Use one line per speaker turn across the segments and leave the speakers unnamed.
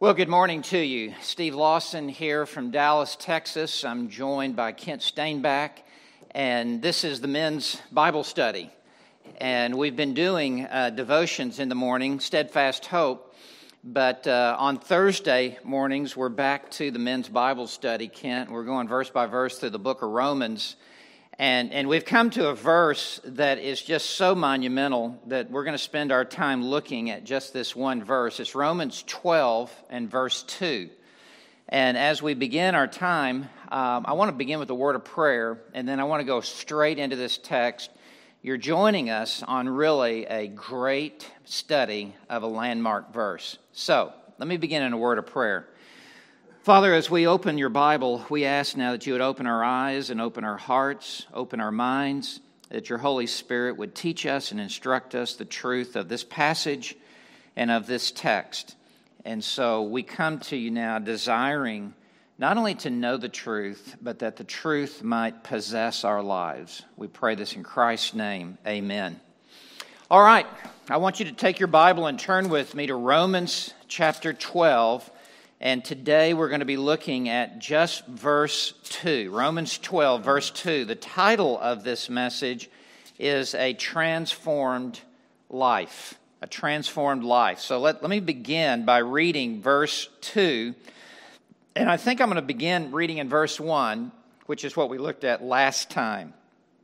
Well, good morning to you. Steve Lawson here from Dallas, Texas. I'm joined by Kent Stainback, and this is the men's Bible study. And we've been doing devotions in the morning, Steadfast Hope, but on Thursday mornings, we're back to the men's Bible study, Kent. We're going verse by verse through the book of Romans. And we've come to a verse that is just so monumental that we're going to spend our time looking at just this one verse. It's Romans 12 and verse 2. And as we begin our time, I want to begin with a word of prayer, and then I want to go straight into this text. You're joining us on really a great study of a landmark verse. So, let me begin in a word of prayer. Father, as we open your Bible, we ask now that you would open our eyes and open our hearts, open our minds, that your Holy Spirit would teach us and instruct us the truth of this passage and of this text. And so we come to you now desiring not only to know the truth, but that the truth might possess our lives. We pray this in Christ's name. Amen. All right, I want you to take your Bible and turn with me to Romans chapter 12. And today we're going to be looking at just verse 2, Romans 12, verse 2. The title of this message is A Transformed Life, a transformed life. So let me begin by reading verse 2. And I think I'm going to begin reading in verse 1, which is what we looked at last time.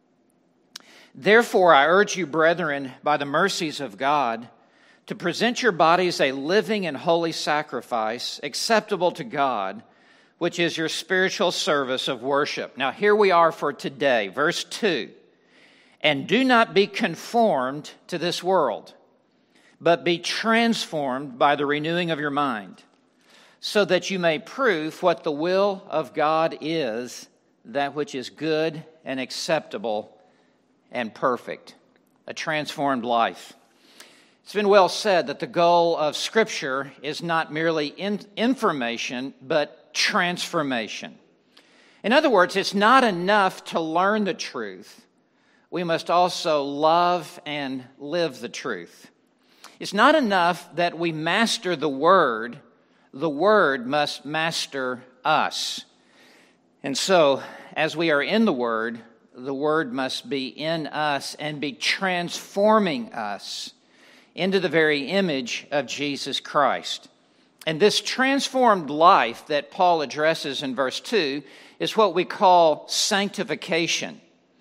Therefore, I urge you, brethren, by the mercies of God, to present your bodies a living and holy sacrifice, acceptable to God, which is your spiritual service of worship. Now, here we are for today, verse 2. And do not be conformed to this world, but be transformed by the renewing of your mind, so that you may prove what the will of God is, that which is good and acceptable and perfect. A transformed life. It's been well said that the goal of Scripture is not merely information, but transformation. In other words, it's not enough to learn the truth. We must also love and live the truth. It's not enough that we master the Word must master us. And so, as we are in the Word must be in us and be transforming us into the very image of Jesus Christ. And this transformed life that Paul addresses in verse 2 is what we call sanctification,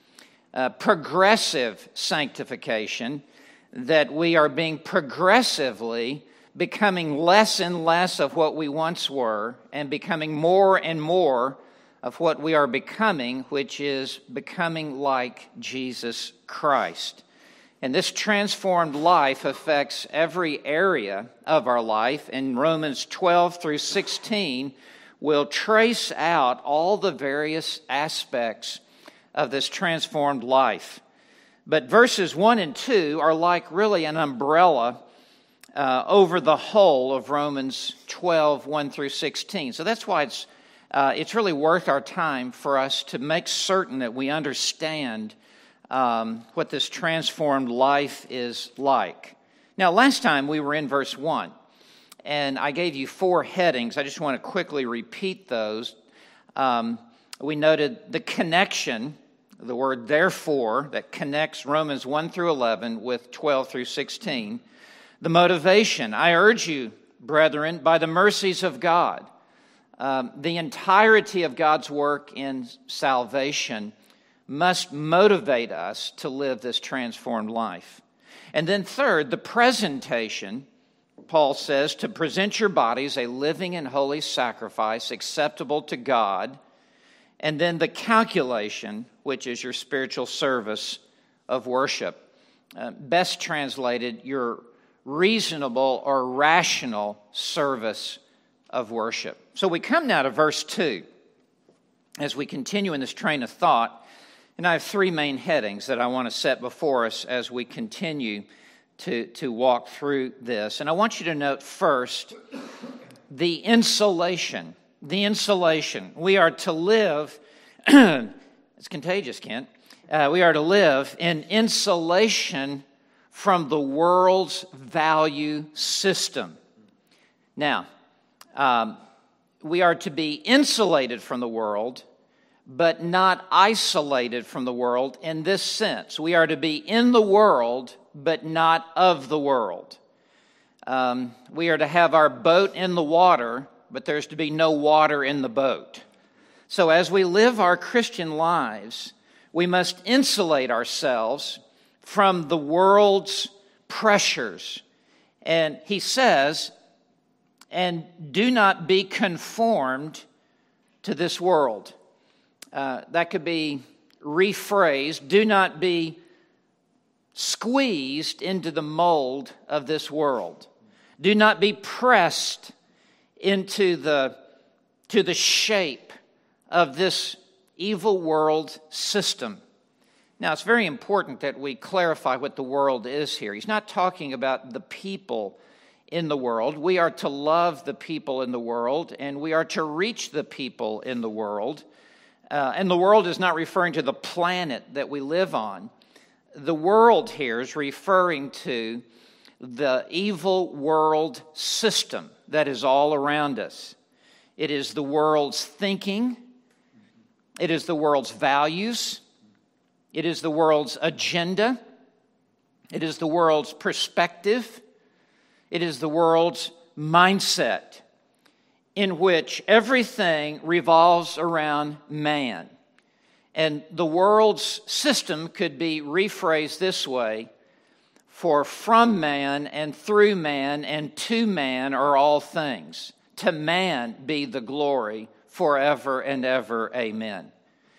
progressive sanctification, that we are being progressively becoming less and less of what we once were and becoming more and more of what we are becoming, which is becoming like Jesus Christ. And this transformed life affects every area of our life. In Romans 12 through 16, we'll trace out all the various aspects of this transformed life. But verses 1 and 2 are like really an umbrella over the whole of Romans 12, 1 through 16. So that's why it's really worth our time for us to make certain that we understand what this transformed life is like. Now, last time we were in verse 1, and I gave you 4 headings. I just want to quickly repeat those. We noted the connection, the word therefore, that connects Romans 1 through 11 with 12 through 16. The motivation, I urge you, brethren, by the mercies of God. The entirety of God's work in salvation must motivate us to live this transformed life. And then third, the presentation, Paul says, to present your bodies a living and holy sacrifice acceptable to God. And then the calculation, which is your spiritual service of worship. Best translated, your reasonable or rational service of worship. So we come now to verse 2 as we continue in this train of thought. And I have 3 main headings that I want to set before us as we continue to walk through this. And I want you to note first the insulation. The insulation. We are to live, it's contagious, Kent. We are to live in insulation from the world's value system. Now, We are to be insulated from the world, but not isolated from the world in this sense. We are to be in the world, but not of the world. We are to have our boat in the water, but there's to be no water in the boat. So as we live our Christian lives, we must insulate ourselves from the world's pressures. And he says, and do not be conformed to this world. That could be rephrased, do not be squeezed into the mold of this world. Do not be pressed into the shape of this evil world system. Now, it's very important that we clarify what the world is here. He's not talking about the people in the world. We are to love the people in the world, and we are to reach the people in the world. And the world is not referring to the planet that we live on. The world here is referring to the evil world system that is all around us. It is the world's thinking. It is the world's values. It is the world's agenda. It is the world's perspective. It is the world's mindset in which everything revolves around man. And the world's system could be rephrased this way: for from man and through man and to man are all things. To man be the glory forever and ever. Amen.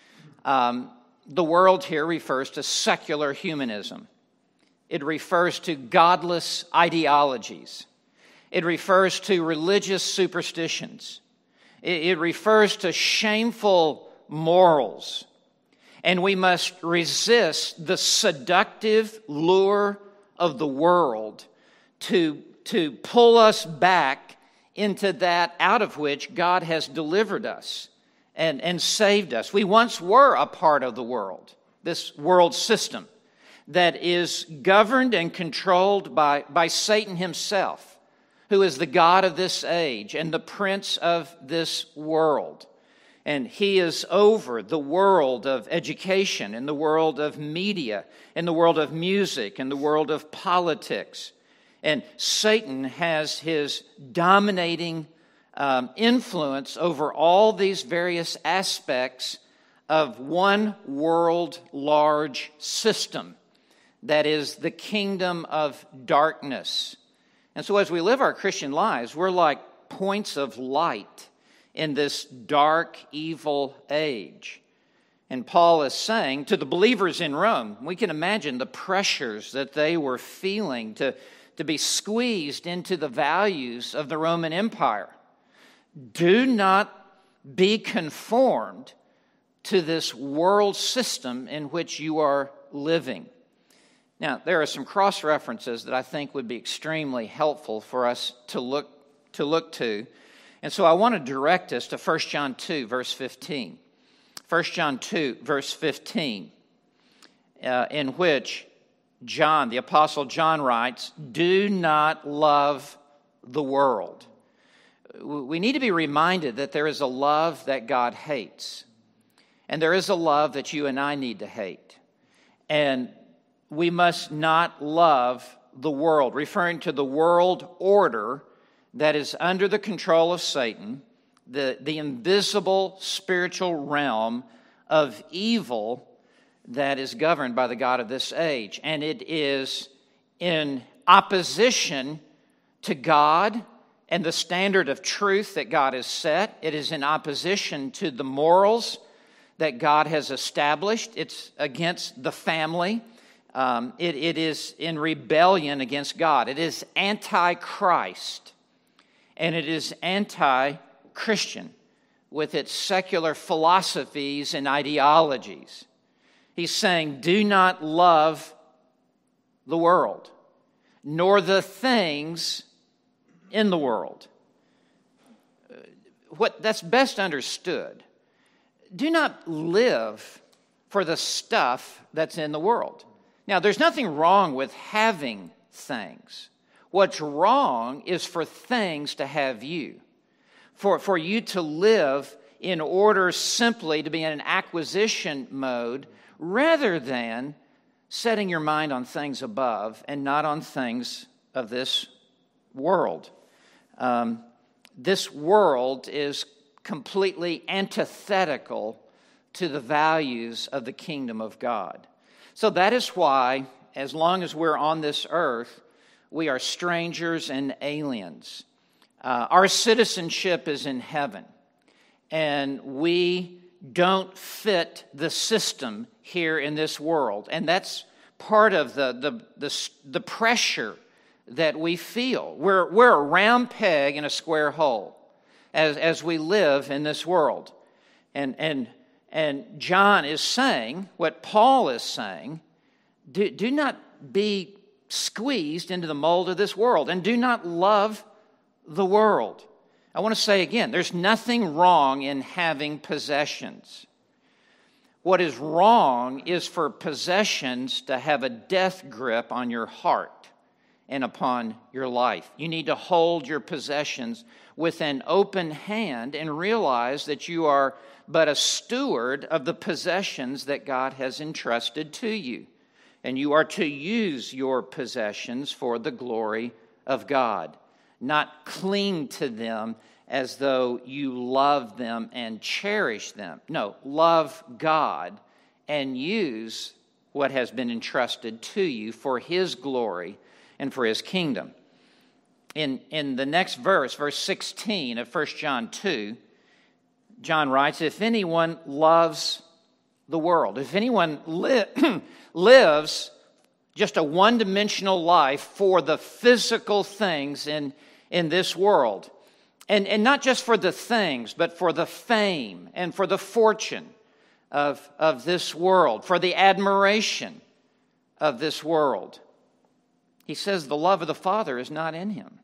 The world here refers to secular humanism. It refers to godless ideologies. It refers to religious superstitions. It refers to shameful morals. And we must resist the seductive lure of the world to pull us back into that out of which God has delivered us and saved us. We once were a part of the world, this world system that is governed and controlled by Satan himself, who is the God of this age and the prince of this world. And he is over the world of education, and the world of media, and the world of music, and the world of politics. And Satan has his dominating influence over all these various aspects of one world large system that is the kingdom of darkness. And so as we live our Christian lives, we're like points of light in this dark, evil age. And Paul is saying to the believers in Rome, we can imagine the pressures that they were feeling to be squeezed into the values of the Roman Empire. Do not be conformed to this world system in which you are living. Now, there are some cross-references that I think would be extremely helpful for us to look to. And so I want to direct us to 1 John 2, verse 15. 1 John 2, verse 15, in which John, the Apostle John, writes, "Do not love the world." We need to be reminded that there is a love that God hates. And there is a love that you and I need to hate. And we must not love the world, referring to the world order that is under the control of Satan, the invisible spiritual realm of evil that is governed by the God of this age. And it is in opposition to God and the standard of truth that God has set. It is in opposition to the morals that God has established. It's against the family. It is in rebellion against God. It is anti-Christ. And it is anti-Christian with its secular philosophies and ideologies. He's saying, do not love the world, nor the things in the world. What that's best understood. Do not live for the stuff that's in the world. Now, there's nothing wrong with having things. What's wrong is for things to have you. for you to live in order simply to be in an acquisition mode rather than setting your mind on things above and not on things of this world. This world is completely antithetical to the values of the kingdom of God. So that is why, as long as we're on this earth, we are strangers and aliens. Our citizenship is in heaven, and we don't fit the system here in this world. And that's part of the pressure that we feel. We're a round peg in a square hole as we live in this world. And John is saying, what Paul is saying, do not be squeezed into the mold of this world, and do not love the world. I want to say again, there's nothing wrong in having possessions. What is wrong is for possessions to have a death grip on your heart and upon your life. You need to hold your possessions with an open hand and realize that you are but a steward of the possessions that God has entrusted to you. And you are to use your possessions for the glory of God, not cling to them as though you love them and cherish them. No, love God and use what has been entrusted to you for His glory and for His kingdom. In the next verse, verse 16 of 1 John 2, John writes, if anyone loves the world, if anyone lives just a one-dimensional life for the physical things in this world, and not just for the things, but for the fame and for the fortune of this world, for the admiration of this world, he says the love of the Father is not in him.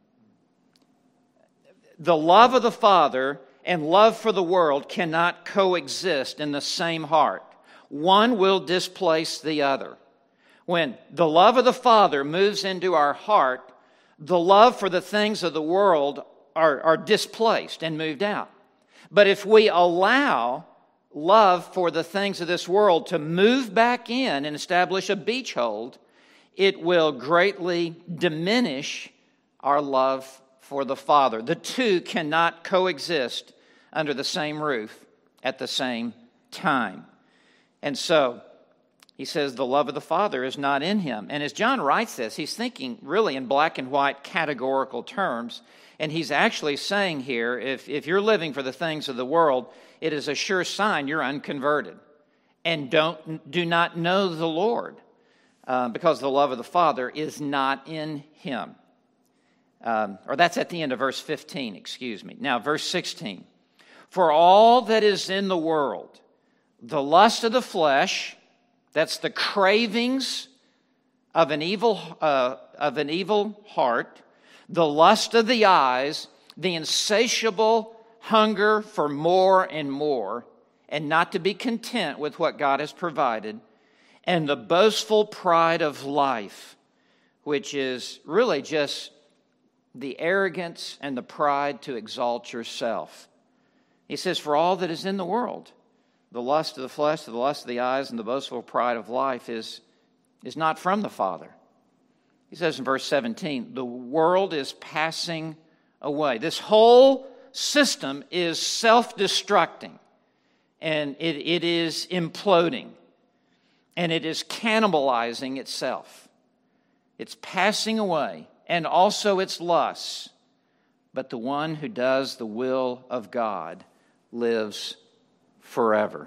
The love of the Father and love for the world cannot coexist in the same heart. One will displace the other. When the love of the Father moves into our heart, the love for the things of the world are displaced and moved out. But if we allow love for the things of this world to move back in and establish a beachhold, it will greatly diminish our love for the Father. The two cannot coexist under the same roof at the same time. And so, he says the love of the Father is not in him. And as John writes this, he's thinking really in black and white categorical terms. And he's actually saying here, if you're living for the things of the world, it is a sure sign you're unconverted and do not know the Lord, because the love of the Father is not in him. Or that's at the end of verse 15, excuse me. Now, verse 16. For all that is in the world, the lust of the flesh, that's the cravings of an evil heart, the lust of the eyes, the insatiable hunger for more and more, and not to be content with what God has provided, and the boastful pride of life, which is really just the arrogance and the pride to exalt yourself. He says, for all that is in the world, the lust of the flesh, the lust of the eyes, and the boastful pride of life is not from the Father. He says in verse 17, the world is passing away. This whole system is self-destructing, and it is imploding, and it is cannibalizing itself. It's passing away, and also its lusts. But the one who does the will of God lives forever.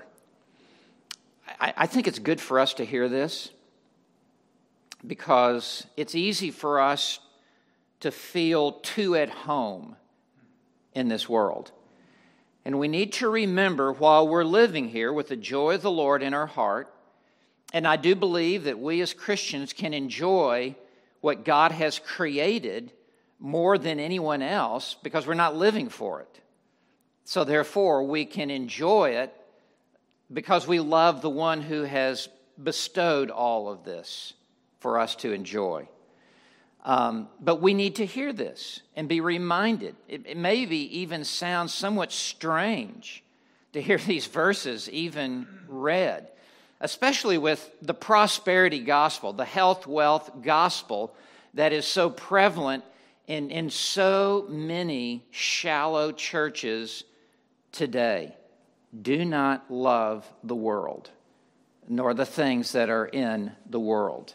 I think it's good for us to hear this, because it's easy for us to feel too at home in this world. And we need to remember while we're living here with the joy of the Lord in our heart, and I do believe that we as Christians can enjoy what God has created more than anyone else because we're not living for it. So therefore, we can enjoy it because we love the one who has bestowed all of this for us to enjoy. But we need to hear this and be reminded. It maybe even sounds somewhat strange to hear these verses even read, especially with the prosperity gospel, the health, wealth gospel that is so prevalent in so many shallow churches today. Do not love the world, nor the things that are in the world.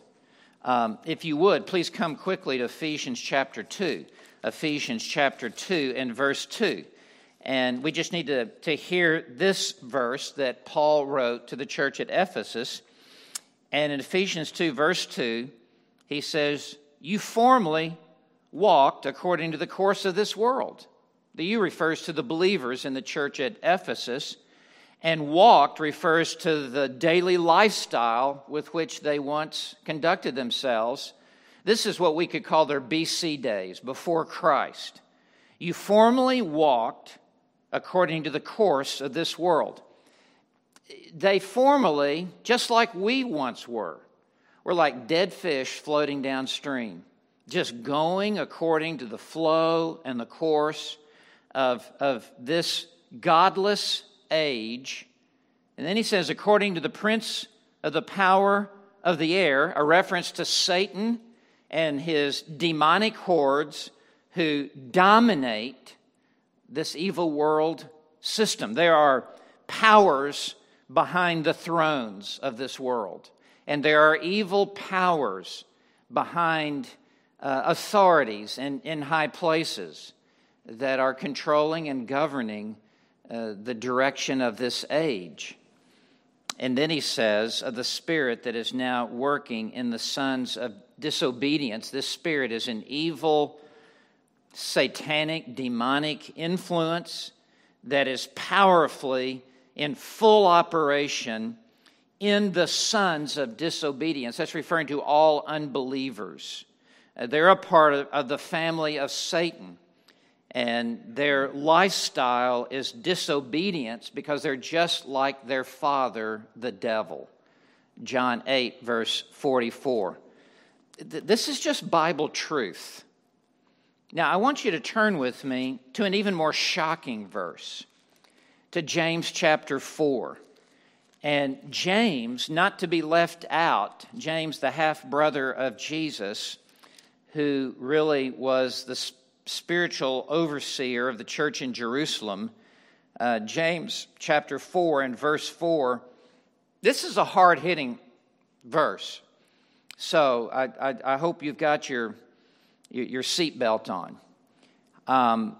If you would, please come quickly to Ephesians chapter 2. Ephesians chapter 2 and verse 2. And we just need to hear this verse that Paul wrote to the church at Ephesus. And in Ephesians 2, verse 2, he says, "You formerly walked according to the course of this world." The "you" refers to the believers in the church at Ephesus, and "walked" refers to the daily lifestyle with which they once conducted themselves. This is what we could call their BC days, before Christ. "You formerly walked according to the course of this world." They formerly, just like we once were like dead fish floating downstream, just going according to the flow and the course of this godless age. And then he says, according to the prince of the power of the air, a reference to Satan and his demonic hordes who dominate this evil world system. There are powers behind the thrones of this world, and there are evil powers behind authorities in high places that are controlling and governing the direction of this age. And then he says of the spirit that is now working in the sons of disobedience. This spirit is an evil, satanic, demonic influence that is powerfully in full operation in the sons of disobedience. That's referring to all unbelievers. They're a part of the family of Satan, and their lifestyle is disobedience because they're just like their father, the devil. John 8, verse 44. This is just Bible truth. Now, I want you to turn with me to an even more shocking verse, to James chapter 4. And James, not to be left out, James, the half-brother of Jesus, who really was the spiritual overseer of the church in Jerusalem, James chapter 4 and verse 4, this is a hard-hitting verse. So I hope you've got your seatbelt on.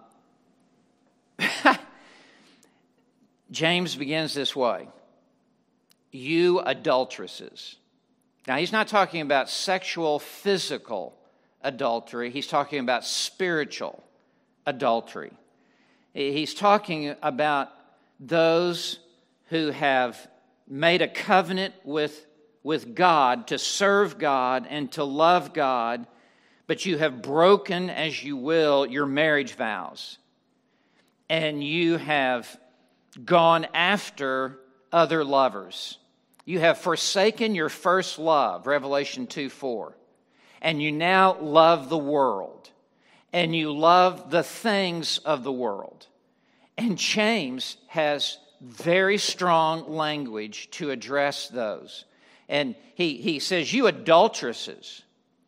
James begins this way. You adulteresses. Now, he's not talking about sexual, physical adultery. He's talking about spiritual adultery. He's talking about those who have made a covenant with God to serve God and to love God, but you have broken, as you will, your marriage vows. And you have gone after other lovers. You have forsaken your first love, Revelation 2:4. And you now love the world. And you love the things of the world. And James has very strong language to address those. And he says, you adulteresses,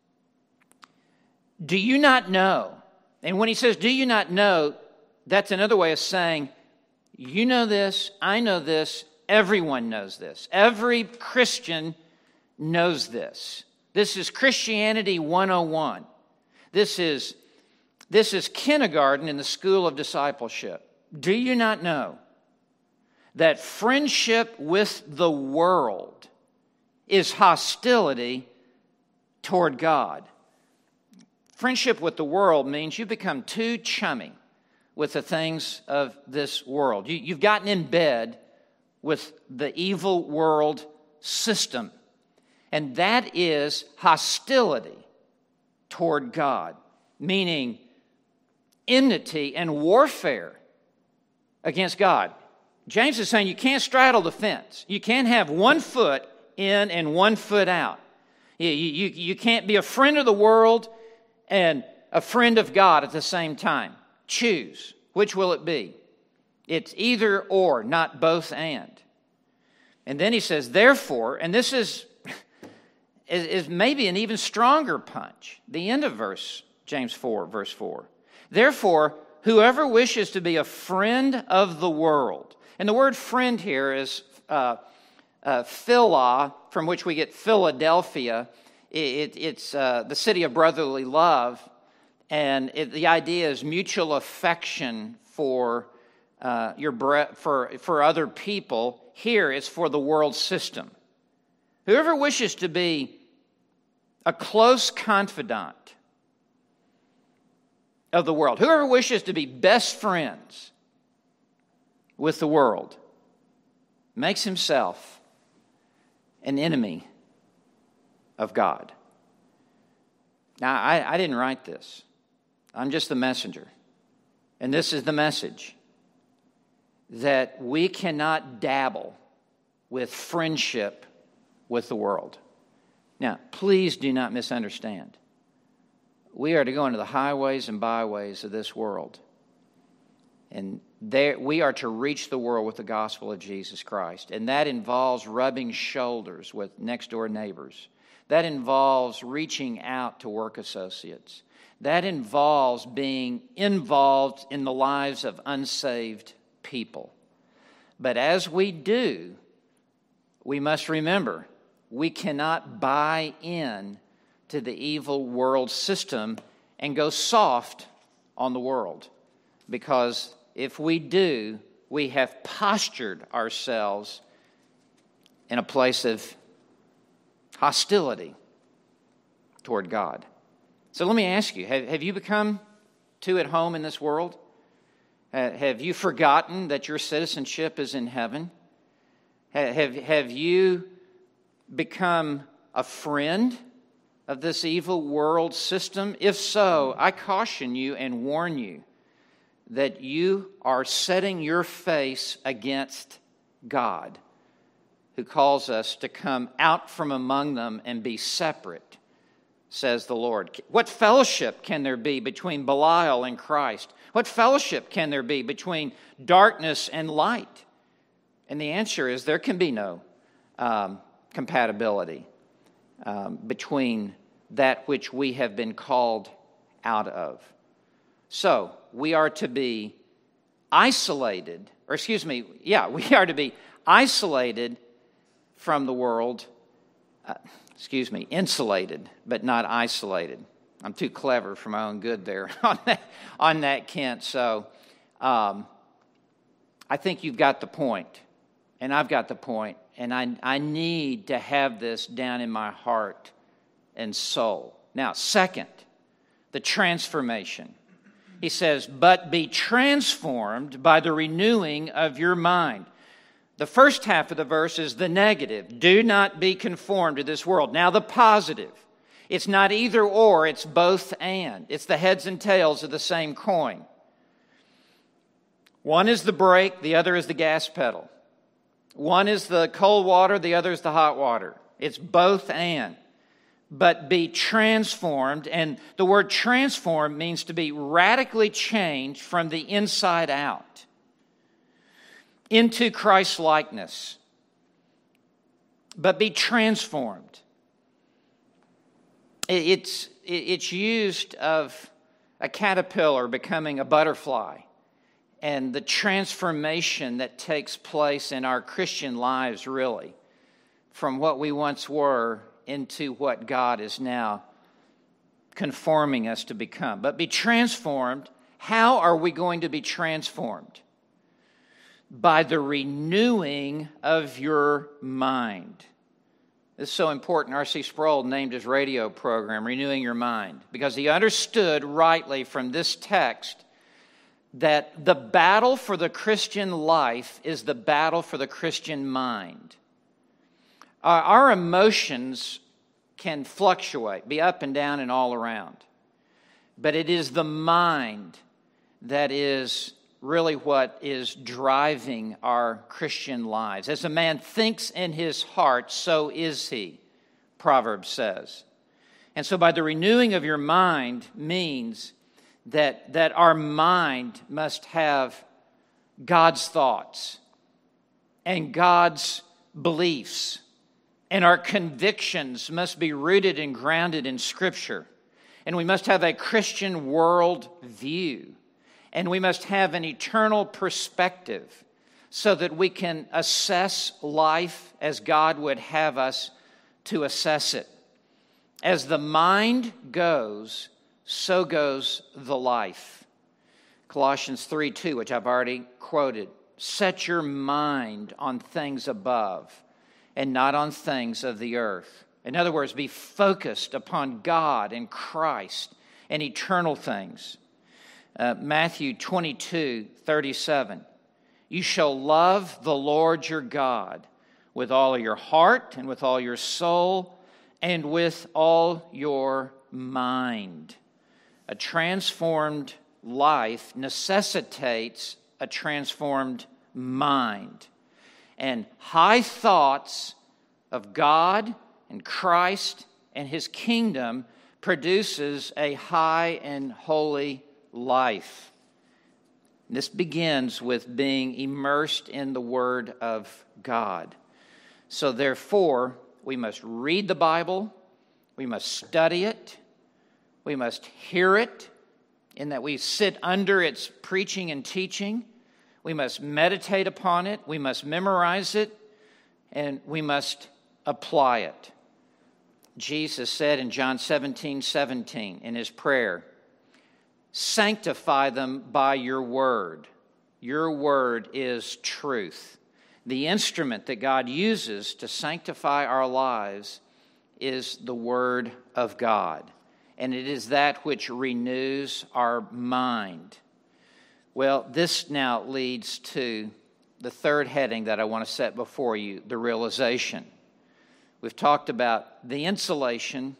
do you not know? And when he says, do you not know, that's another way of saying, you know this, I know this, everyone knows this. Every Christian knows this. This is Christianity 101. This is kindergarten in the school of discipleship. Do you not know that friendship with the world is hostility toward God? Friendship with the world means you become too chummy with the things of this world. You've gotten in bed with the evil world system. And that is hostility toward God, meaning enmity and warfare against God. James is saying you can't straddle the fence. You can't have one foot in and one foot out. You can't be a friend of the world and a friend of God at the same time. Choose. Which will it be? It's either or, not both and. And then he says, therefore, and this is maybe an even stronger punch. The end of James 4, verse 4. Therefore, whoever wishes to be a friend of the world, and the word friend here is Phila, from which we get Philadelphia. It's the city of brotherly love, and the idea is mutual affection for for other people. Here it's for the world system. Whoever wishes to be a close confidant of the world, whoever wishes to be best friends with the world, makes himself an enemy of God. Now, I didn't write this. I'm just the messenger. And this is the message, that we cannot dabble with friendship with the world. Now, please do not misunderstand. We are to go into the highways and byways of this world. And there, we are to reach the world with the gospel of Jesus Christ. And that involves rubbing shoulders with next-door neighbors. That involves reaching out to work associates. That involves being involved in the lives of unsaved people. But as we do, we must remember, we cannot buy in to the evil world system and go soft on the world. Because if we do, we have postured ourselves in a place of hostility toward God. So let me ask you, have you become too at home in this world? Have you forgotten that your citizenship is in heaven? Have you become a friend of this evil world system? If so, I caution you and warn you that you are setting your face against God, who calls us to come out from among them and be separate, says the Lord. What fellowship can there be between Belial and Christ? What fellowship can there be between darkness and light? And the answer is there can be no compatibility between that which we have been called out of. So, we are to be isolated, we are to be isolated from the world, insulated, but not isolated. I'm too clever for my own good there on that, Kent. So, I think you've got the point, and I've got the point, and I need to have this down in my heart and soul. Now, second, the transformation. He says, but be transformed by the renewing of your mind. The first half of the verse is the negative. Do not be conformed to this world. Now the positive. It's not either or, it's both and. It's the heads and tails of the same coin. One is the brake, the other is the gas pedal. One is the cold water, the other is the hot water. It's both and. But be transformed, and the word transform means to be radically changed from the inside out into Christ's likeness. But be transformed. It's used of a caterpillar becoming a butterfly, and the transformation that takes place in our Christian lives, really, from what we once were into what God is now conforming us to become. But be transformed. How are we going to be transformed? By the renewing of your mind. This is so important. R.C. Sproul named his radio program, Renewing Your Mind, because he understood rightly from this text that the battle for the Christian life is the battle for the Christian mind. Our emotions can fluctuate, be up and down and all around. But it is the mind that is really what is driving our Christian lives. As a man thinks in his heart, so is he, Proverbs says. And so by the renewing of your mind means that our mind must have God's thoughts and God's beliefs, and our convictions must be rooted and grounded in Scripture. And we must have a Christian world view, and we must have an eternal perspective so that we can assess life as God would have us to assess it. As the mind goes, so goes the life. Colossians 3:2, which I've already quoted. Set your mind on things above and not on things of the earth. In other words, be focused upon God and Christ and eternal things. Matthew 22:37. You shall love the Lord your God with all your heart and with all your soul and with all your mind. A transformed life necessitates a transformed mind. And high thoughts of God and Christ and His kingdom produces a high and holy life. This begins with being immersed in the Word of God. So therefore, we must read the Bible, we must study it, we must hear it, in that we sit under its preaching and teaching. We must meditate upon it, we must memorize it, and we must apply it. Jesus said in John 17:17 in His prayer, sanctify them by your word. Your word is truth. The instrument that God uses to sanctify our lives is the Word of God. And it is that which renews our mind. Well, this now leads to the third heading that I want to set before you, the realization. We've talked about the insulation.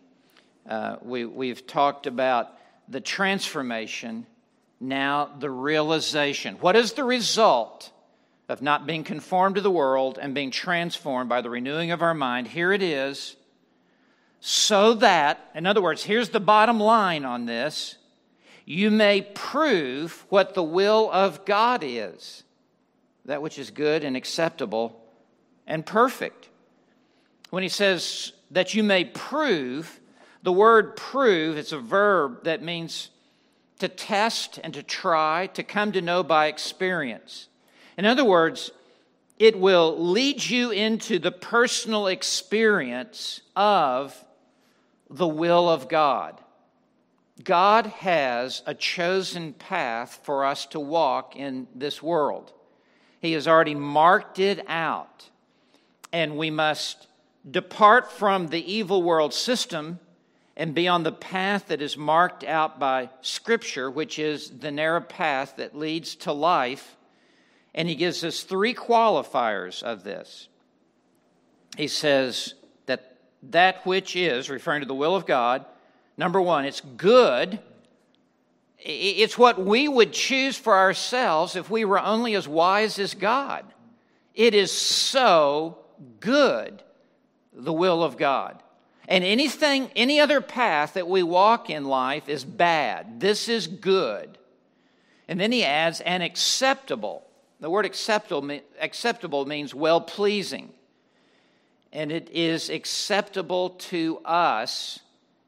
We've talked about the transformation. Now the realization. What is the result of not being conformed to the world and being transformed by the renewing of our mind? Here it is. So that, in other words, here's the bottom line on this, you may prove what the will of God is, that which is good and acceptable and perfect. When he says that you may prove, the word prove, it's a verb that means to test and to try, to come to know by experience. In other words, it will lead you into the personal experience of the will of God. God has a chosen path for us to walk in this world. He has already marked it out, and we must depart from the evil world system and be on the path that is marked out by Scripture, which is the narrow path that leads to life. And he gives us three qualifiers of this. He says that which is, referring to the will of God, number one, it's good. It's what we would choose for ourselves if we were only as wise as God. It is so good, the will of God. And any other path that we walk in life is bad. This is good. And then he adds, and acceptable. The word acceptable means well-pleasing. And it is acceptable to us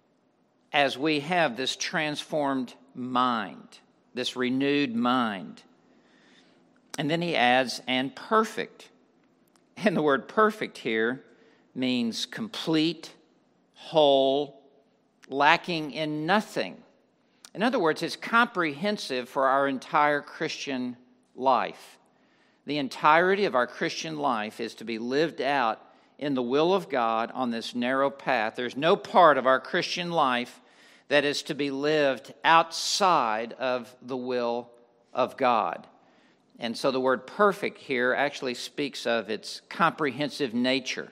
as we have this transformed mind, this renewed mind. And then he adds, and perfect. And the word perfect here means complete, whole, lacking in nothing. In other words, it's comprehensive for our entire Christian life. The entirety of our Christian life is to be lived out in the will of God on this narrow path. There's no part of our Christian life that is to be lived outside of the will of God. And so the word perfect here actually speaks of its comprehensive nature.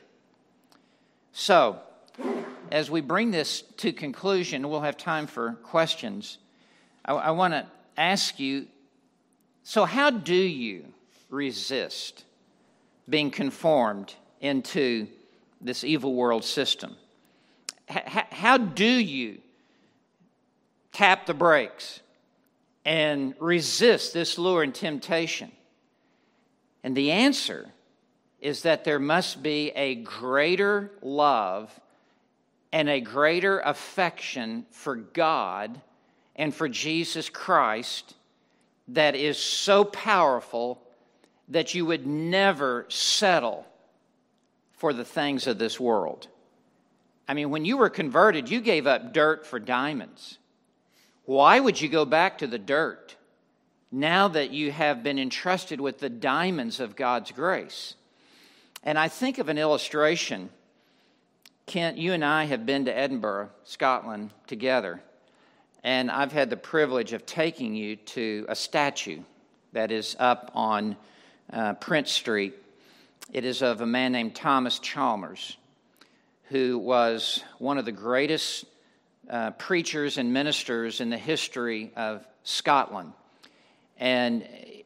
So, as we bring this to conclusion, we'll have time for questions. I want to ask you, so how do you resist being conformed into this evil world system? How do you tap the brakes and resist this lure and temptation? And the answer is that there must be a greater love and a greater affection for God and for Jesus Christ that is so powerful that you would never settle for the things of this world. I mean, when you were converted, you gave up dirt for diamonds. Why would you go back to the dirt now that you have been entrusted with the diamonds of God's grace? And I think of an illustration. Kent, you and I have been to Edinburgh, Scotland, together. And I've had the privilege of taking you to a statue that is up on Prince Street. It is of a man named Thomas Chalmers, who was one of the greatest preachers and ministers in the history of Scotland. And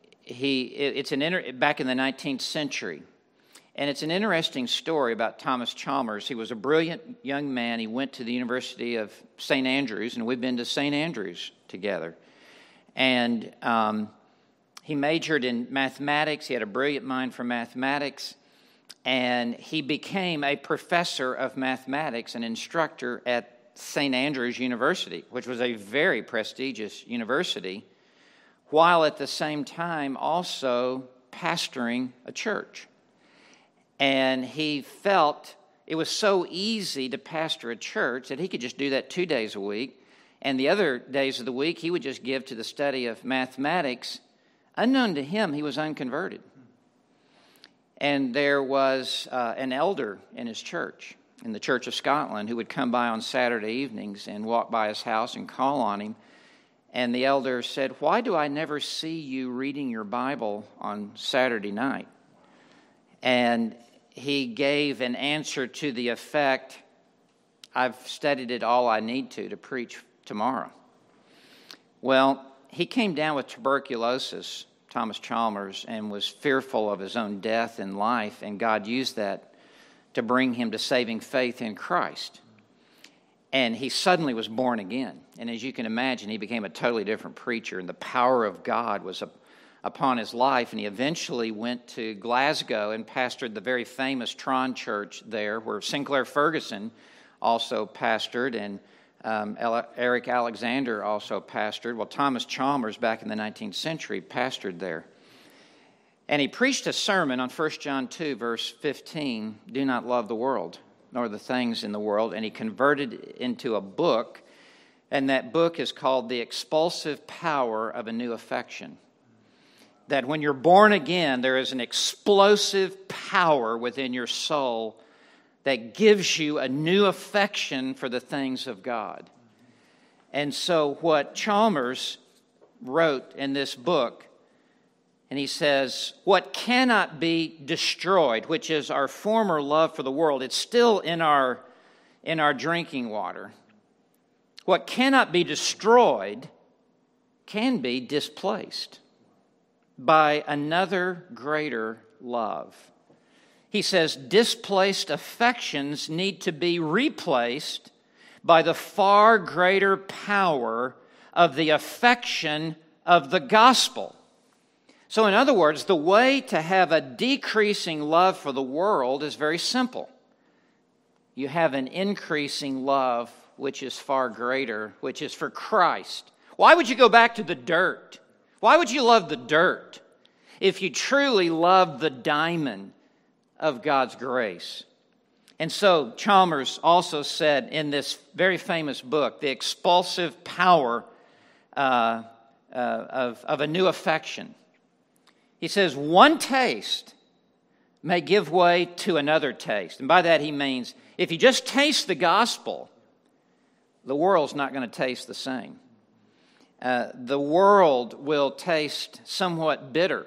back in the 19th century. And it's an interesting story about Thomas Chalmers. He was a brilliant young man. He went to the University of St. Andrews, and we've been to St. Andrews together. And he majored in mathematics. He had a brilliant mind for mathematics. And he became a professor of mathematics, an instructor at St. Andrews University, which was a very prestigious university, while at the same time also pastoring a church. And he felt it was so easy to pastor a church that he could just do that 2 days a week. And the other days of the week, he would just give to the study of mathematics. Unknown to him, he was unconverted. And there was an elder in his church, in the Church of Scotland, who would come by on Saturday evenings and walk by his house and call on him. And the elder said, "Why do I never see you reading your Bible on Saturday night?" And he gave an answer to the effect, "I've studied it all I need to preach tomorrow." Well, he came down with tuberculosis, Thomas Chalmers, and was fearful of his own death and life, and God used that to bring him to saving faith in Christ. And he suddenly was born again. And as you can imagine, he became a totally different preacher, and the power of God was upon his life. And he eventually went to Glasgow and pastored the very famous Tron Church there, where Sinclair Ferguson also pastored, and Eric Alexander also pastored. Well, Thomas Chalmers, back in the 19th century, pastored there. And he preached a sermon on 1 John 2, verse 15, "Do not love the world, nor the things in the world." And he converted it into a book, and that book is called The Expulsive Power of a New Affection. That when you're born again, there is an explosive power within your soul that gives you a new affection for the things of God. And so what Chalmers wrote in this book, and he says, what cannot be destroyed, which is our former love for the world, it's still in our drinking water. What cannot be destroyed can be displaced by another greater love. He says displaced affections need to be replaced by the far greater power of the affection of the gospel. So in other words, the way to have a decreasing love for the world is very simple. You have an increasing love which is far greater, which is for Christ. Why would you go back to the dirt? Why would you love the dirt if you truly love the diamond of God's grace? And so Chalmers also said in this very famous book, The Expulsive Power of a New Affection, he says, one taste may give way to another taste. And by that he means, if you just taste the gospel, the world's not going to taste the same. The world will taste somewhat bitter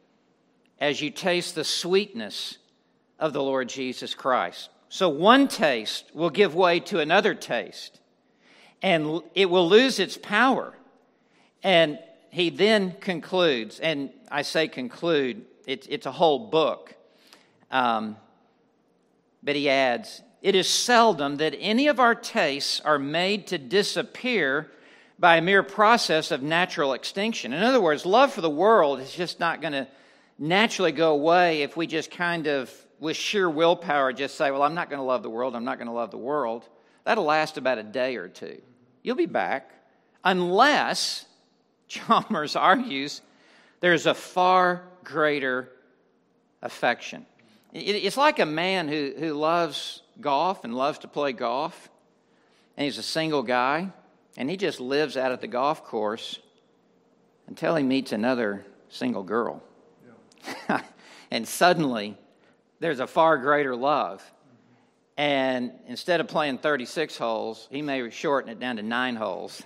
as you taste the sweetness of the Lord Jesus Christ. So one taste will give way to another taste, and it will lose its power. And he then concludes, and I say conclude, it's a whole book, but he adds, it is seldom that any of our tastes are made to disappear by a mere process of natural extinction. In other words, love for the world is just not going to naturally go away if we just kind of, with sheer willpower, just say, well, I'm not going to love the world, I'm not going to love the world. That'll last about a day or two. You'll be back. Unless, Chalmers argues, there's a far greater affection. It's like a man who loves golf and loves to play golf, and he's a single guy, and he just lives out at the golf course until he meets another single girl. Yeah. And suddenly, there's a far greater love. And instead of playing 36 holes, he may shorten it down to 9 holes.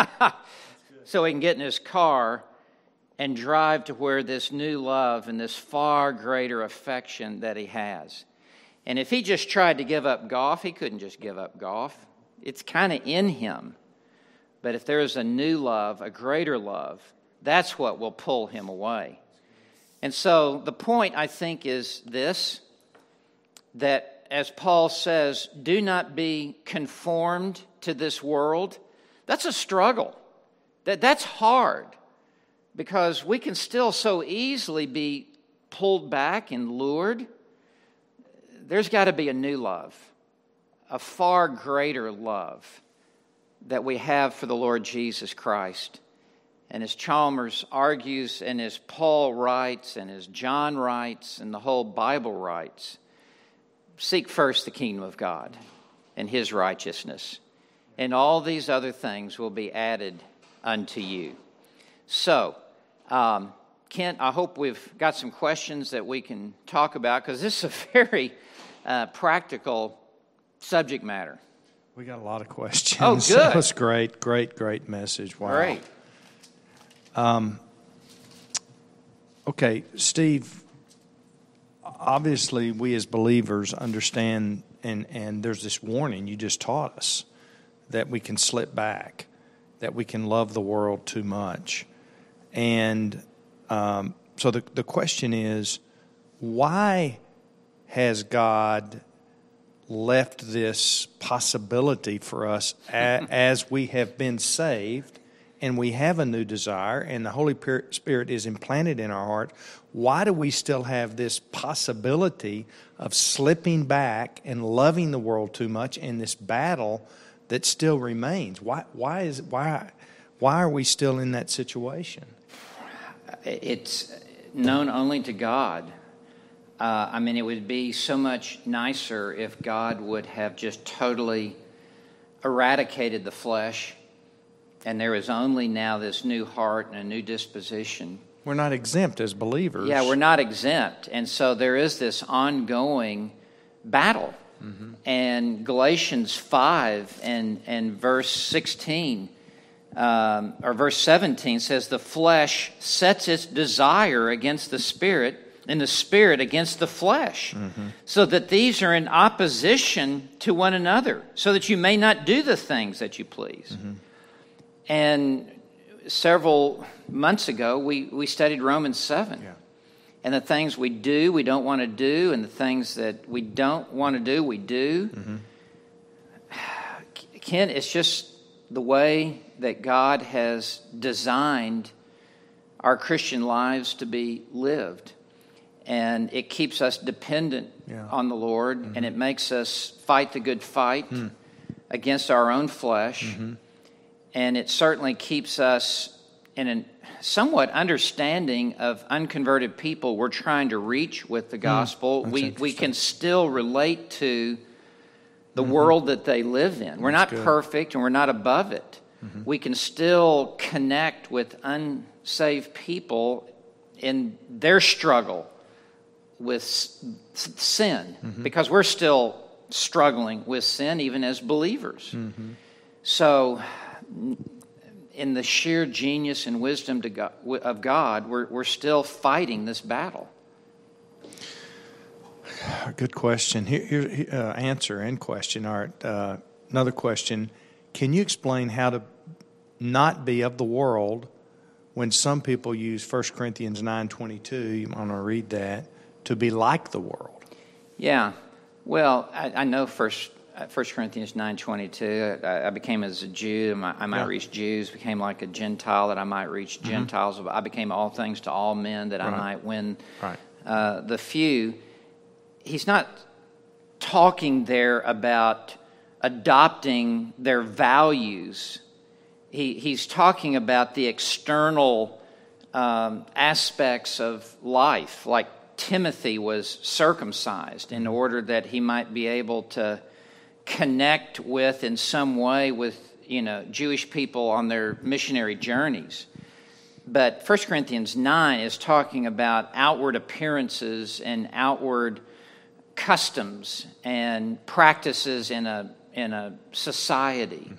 So he can get in his car and drive to where this new love and this far greater affection that he has. And if he just tried to give up golf, he couldn't just give up golf. It's kind of in him. But if there is a new love, a greater love, that's what will pull him away. And so the point, I think, is this, that as Paul says, do not be conformed to this world. That's a struggle. That's hard, because we can still so easily be pulled back and lured. There's got to be a new love, a far greater love that we have for the Lord Jesus Christ. And as Chalmers argues, and as Paul writes, and as John writes, and the whole Bible writes, seek first the kingdom of God and His righteousness, and all these other things will be added unto you. So, Kent, I hope we've got some questions that we can talk about, because this is a very practical subject matter.
We got a lot of questions.
Oh, good.
That was great, great message. Wow.
Great.
Okay, Steve, obviously we as believers understand, and there's this warning you just taught us, that we can slip back, that we can love the world too much. And so the question is, why has God left this possibility for us as we have been saved and we have a new desire and the Holy Spirit is implanted in our heart? Why do we still have this possibility of slipping back and loving the world too much, and this battle that still remains? Why are we still in that situation?
It's known only to God. It would be so much nicer if God would have just totally eradicated the flesh, and there is only now this new heart and a new disposition.
We're not exempt as believers.
Yeah, we're not exempt. And so there is this ongoing battle. Mm-hmm. And Galatians 5 and verse 16 or verse 17 says, the flesh sets its desire against the Spirit, and the Spirit against the flesh, so that these are in opposition to one another, so that you may not do the things that you please. Mm-hmm. And several months ago, we studied Romans 7. Yeah. And the things we do, we don't want to do, and the things that we don't want to do, we do. Mm-hmm. Ken, it's just the way that God has designed our Christian lives to be lived. And it keeps us dependent on the Lord, and it makes us fight the good fight against our own flesh. Mm-hmm. And it certainly keeps us in a somewhat understanding of unconverted people we're trying to reach with the gospel. We can still relate to the world that they live in. We're not perfect, and we're not above it. Mm-hmm. We can still connect with unsaved people in their struggle with sin, because we're still struggling with sin even as believers. Mm-hmm. So in the sheer genius and wisdom of God, we're still fighting this battle.
Good question. Here, answer and question. Art. Another question. Can you explain how to not be of the world when some people use 1 Corinthians 9:22, you want to read that, to be like the world?
Yeah. Well, I know First Corinthians 9:22. I became as a Jew, I might reach Jews. Became like a Gentile, that I might reach Gentiles. I became all things to all men, that I might win the few. He's not talking there about adopting their values. He's talking about the external aspects of life, like Timothy was circumcised in order that he might be able to connect with, in some way, with Jewish people on their missionary journeys. But 1 Corinthians 9 is talking about outward appearances and outward customs and practices in a society.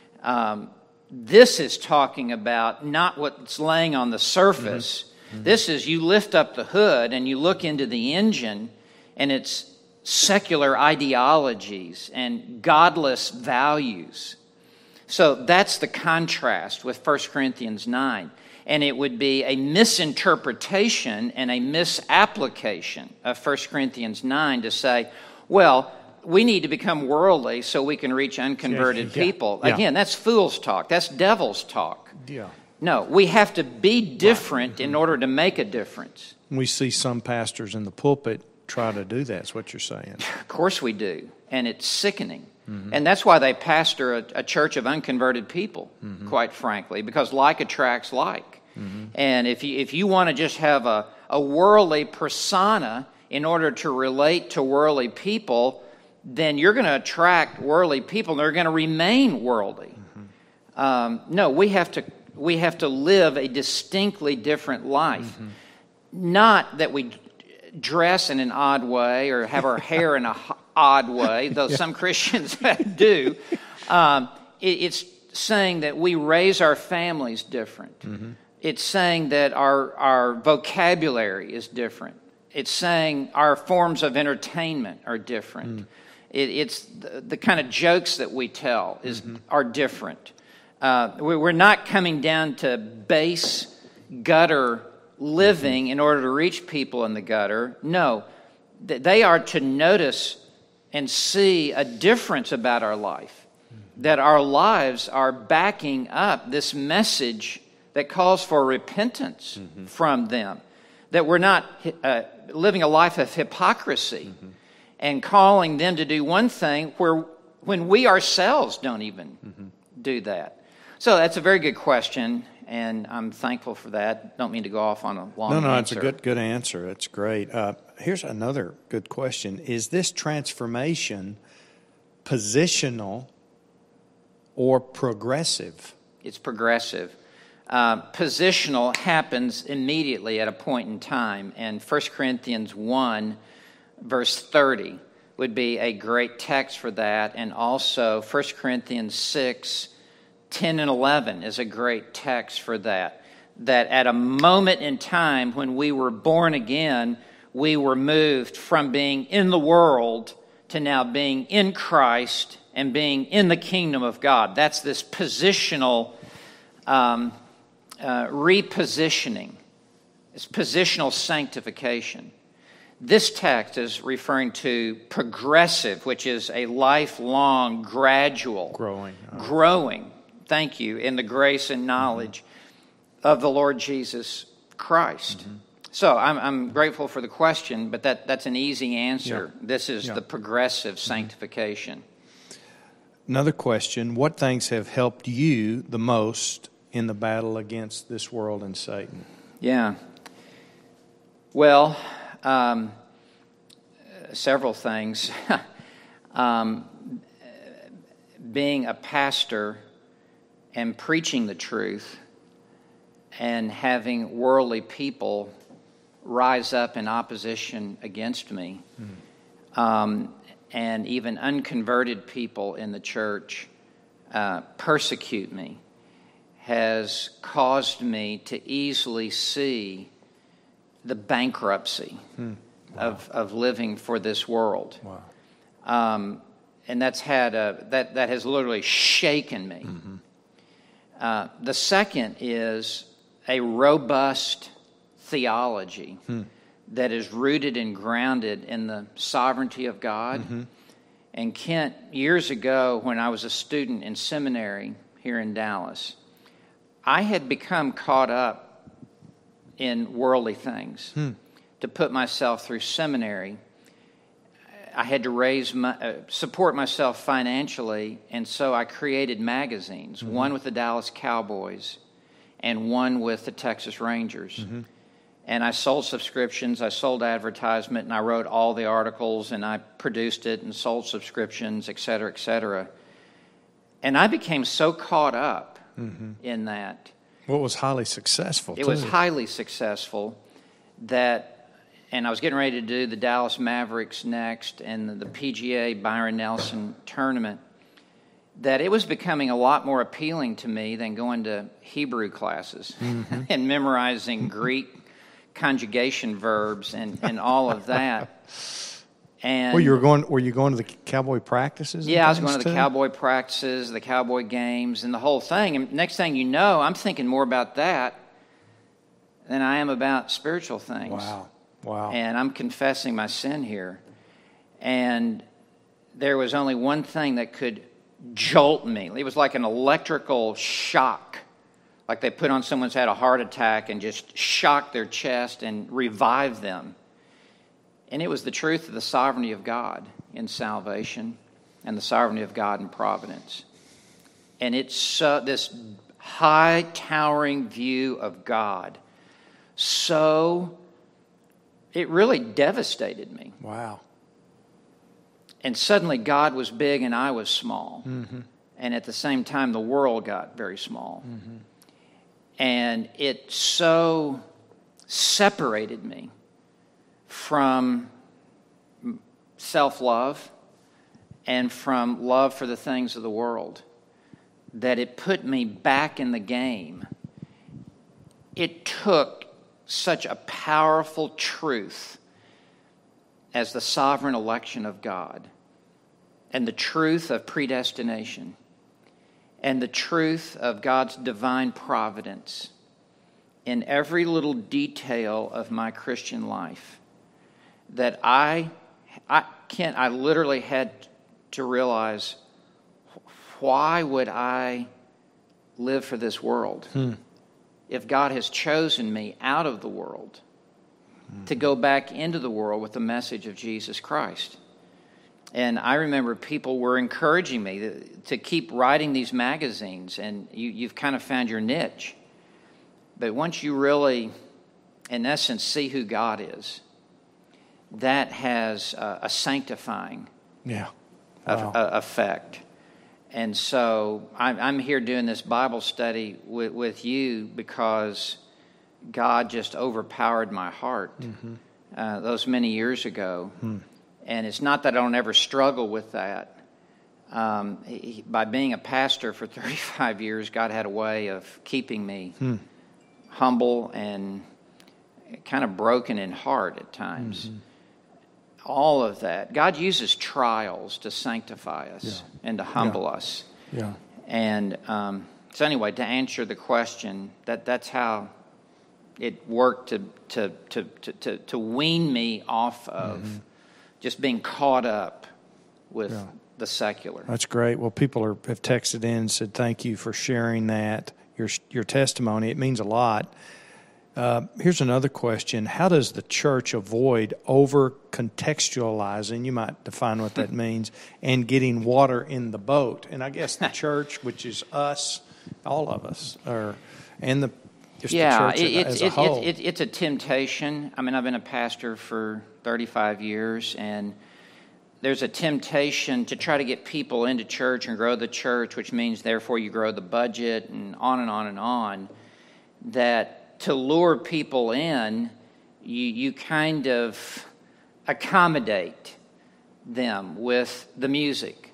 This is talking about not what's laying on the surface. This is, you lift up the hood and you look into the engine, and it's secular ideologies and godless values. So that's the contrast with 1 Corinthians 9. And it would be a misinterpretation and a misapplication of 1 Corinthians 9 to say, well, we need to become worldly so we can reach unconverted people. Again, that's fool's talk. That's devil's talk. No, we have to be different in order to make a difference.
We see some pastors in the pulpit try to do that, is what you're saying.
Of course we do, and it's sickening. And that's why they pastor a church of unconverted people, quite frankly, because like attracts like. And if you want to just have a worldly persona in order to relate to worldly people, then you're going to attract worldly people, and they're going to remain worldly. No, we have to live a distinctly different life. Not that we dress in an odd way or have our hair in an odd way, though some Christians do. It's saying that we raise our families different. It's saying that our vocabulary is different. It's saying our forms of entertainment are different. It's the kind of jokes that we tell are different. We're not coming down to base gutter living in order to reach people in the gutter. No, they are to notice and see a difference about our life, that our lives are backing up this message that calls for repentance from them, that we're not living a life of hypocrisy and calling them to do one thing when we ourselves don't even do that. So that's a very good question, and I'm thankful for that. Don't mean to go off on a long answer.
No, it's a good answer. It's great. Here's another good question. Is this transformation positional or progressive?
It's progressive. Positional happens immediately at a point in time, and 1 Corinthians 1, verse 30 would be a great text for that, and also 1 Corinthians 6, 10 and 11 is a great text for that. That at a moment in time when we were born again, we were moved from being in the world to now being in Christ and being in the kingdom of God. That's this positional repositioning. It's positional sanctification. This text is referring to progressive, which is a lifelong, gradual growing. Thank you, in the grace and knowledge of the Lord Jesus Christ. So I'm grateful for the question, but that's an easy answer. This is the progressive sanctification.
Another question, what things have helped you the most in the battle against this world and Satan?
Yeah. Well, several things. Being a pastor and preaching the truth and having worldly people rise up in opposition against me, and even unconverted people in the church persecute me, has caused me to easily see the bankruptcy of living for this world. And that's had that has literally shaken me. The second is a robust theology that is rooted and grounded in the sovereignty of God.
Mm-hmm.
And Kent, years ago when I was a student in seminary here in Dallas, I had become caught up in worldly things. To put myself through seminary, I had to support myself financially, and so I created magazines, one with the Dallas Cowboys and one with the Texas Rangers. And I sold subscriptions, I sold advertisement, and I wrote all the articles, and I produced it and sold subscriptions, et cetera, et cetera. And I became so caught up in that.
Well, it was highly successful,
It was highly successful and I was getting ready to do the Dallas Mavericks next and the PGA Byron Nelson tournament, that it was becoming a lot more appealing to me than going to Hebrew classes and memorizing Greek conjugation verbs and all of that. And
were you going to the Cowboy practices?
Yeah, I was going to the Cowboy practices, the Cowboy games, and the whole thing. And next thing you know, I'm thinking more about that than I am about spiritual things.
Wow.
And I'm confessing my sin here. And there was only one thing that could jolt me. It was like an electrical shock, like they put on someone's had a heart attack and just shock their chest and revive them. And it was the truth of the sovereignty of God in salvation and the sovereignty of God in providence. And it's this high, towering view of God. So it really devastated me.
Wow.
And suddenly God was big and I was small. And at the same time, the world got very small. And it so separated me from self-love and from love for the things of the world that it put me back in the game. It took such a powerful truth as the sovereign election of God and the truth of predestination and the truth of God's divine providence in every little detail of my Christian life, that I literally had to realize, why would I live for this world if God has chosen me out of the world to go back into the world with the message of Jesus Christ? And I remember people were encouraging me to keep writing these magazines, and you've kind of found your niche. But once you really, in essence, see who God is, that has a sanctifying effect. And so I'm here doing this Bible study with you because God just overpowered my heart those many years ago. And it's not that I don't ever struggle with that. By being a pastor for 35 years, God had a way of keeping me humble and kind of broken in heart at times. All of that. God uses trials to sanctify us and to humble us. And so anyway, to answer the question, that's how it worked to wean me off of just being caught up with the secular.
That's great. Well, people have texted in and said thank you for sharing that, your testimony. It means a lot. Here's another question. How does the church avoid over-contextualizing, you might define what that means, and getting water in the boat? And I guess the church, which is us, all of us, and the church as a whole.
It's a temptation. I mean, I've been a pastor for 35 years, and there's a temptation to try to get people into church and grow the church, which means, therefore, you grow the budget, and on and on and on, that to lure people in, you kind of accommodate them with the music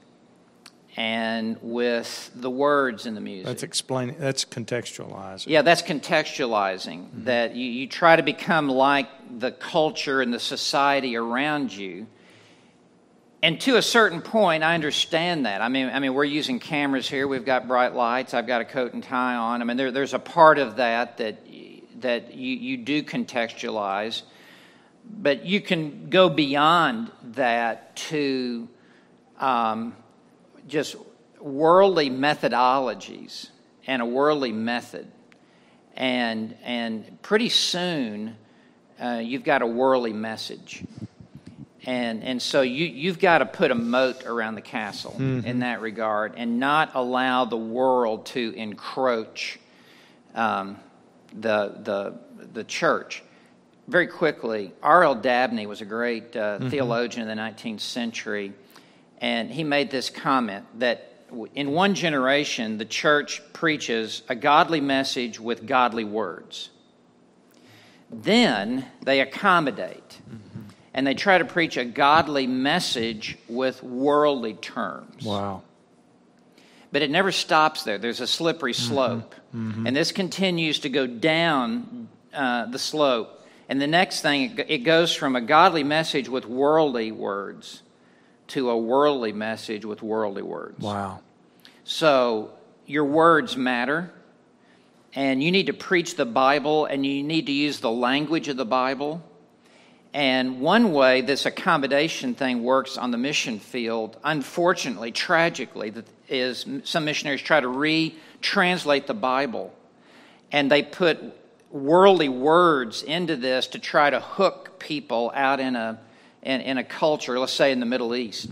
and with the words in the music.
That's contextualizing.
Yeah, that's contextualizing. That you try to become like the culture and the society around you. And to a certain point, I understand that. I mean, we're using cameras here. We've got bright lights. I've got a coat and tie on. I mean, there's a part of that you do contextualize. But you can go beyond that to just worldly methodologies and a worldly method. And pretty soon, you've got a worldly message. And so you've got to put a moat around the castle in that regard and not allow the world to encroach the church. Very quickly, R.L. Dabney was a great theologian in the 19th century, and he made this comment that in one generation, the church preaches a godly message with godly words. Then they accommodate, and they try to preach a godly message with worldly terms.
Wow.
But it never stops there. There's a slippery slope. And this continues to go down the slope. And the next thing, it goes from a godly message with worldly words to a worldly message with worldly words.
Wow.
So your words matter, and you need to preach the Bible, and you need to use the language of the Bible. And one way this accommodation thing works on the mission field, unfortunately, tragically, is some missionaries try to retranslate the Bible, and they put worldly words into this to try to hook people out in a culture, let's say in the Middle East.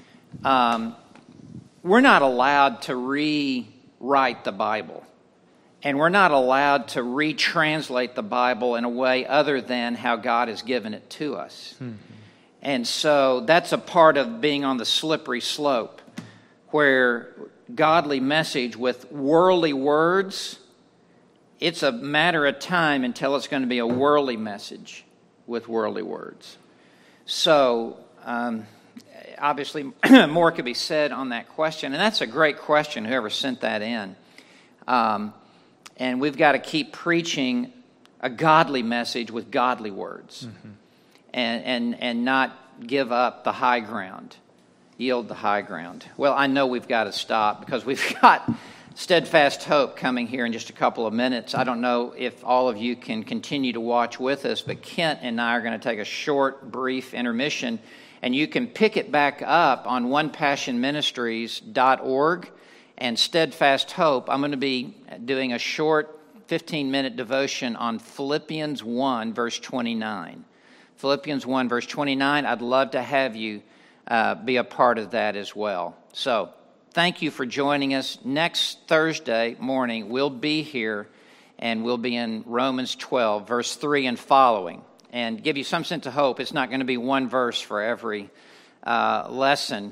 We're not allowed to rewrite the Bible, and we're not allowed to retranslate the Bible in a way other than how God has given it to us. And so that's a part of being on the slippery slope, where godly message with worldly words, it's a matter of time until it's going to be a worldly message with worldly words. So, obviously, more could be said on that question, and that's a great question, whoever sent that in. And we've got to keep preaching a godly message with godly words, and not give up the high ground, yield the high ground. Well, I know we've got to stop because we've got Steadfast Hope coming here in just a couple of minutes. I don't know if all of you can continue to watch with us, but Kent and I are going to take a short, brief intermission, and you can pick it back up on onepassionministries.org and Steadfast Hope. I'm going to be doing a short 15-minute devotion on Philippians 1, verse 29. Philippians 1, verse 29. I'd love to have you be a part of that as well. So, thank you for joining us. Next Thursday morning, we'll be here, and we'll be in Romans 12, verse 3 and following, and give you some sense of hope. It's not going to be one verse for every lesson.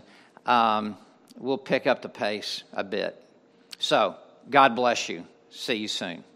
We'll pick up the pace a bit. So, God bless you. See you soon.